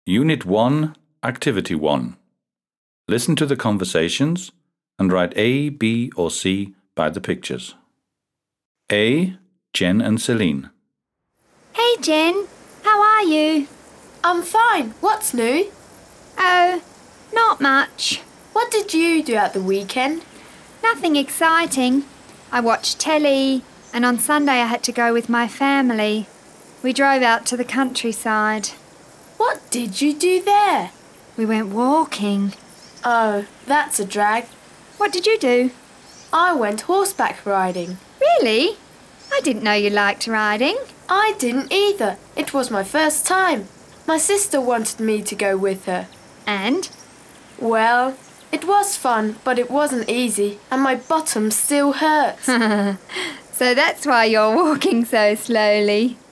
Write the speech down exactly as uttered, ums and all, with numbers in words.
Unit one, Activity one. Listen to the conversations and write A, B or C by the pictures. A. Jen and Celine. Hey Jen, how are you? I'm fine. What's new? Oh, not much. What did you do at the weekend? Nothing exciting. I watched telly and on Sunday I had to go with my family. We drove out to the countryside. What did you do there? We went walking. Oh, that's a drag. What did you do? I went horseback riding. Really? I didn't know you liked riding. I didn't either. It was my first time. My sister wanted me to go with her. And? Well, it was fun, but it wasn't easy, and my bottom still hurts. So that's why you're walking so slowly.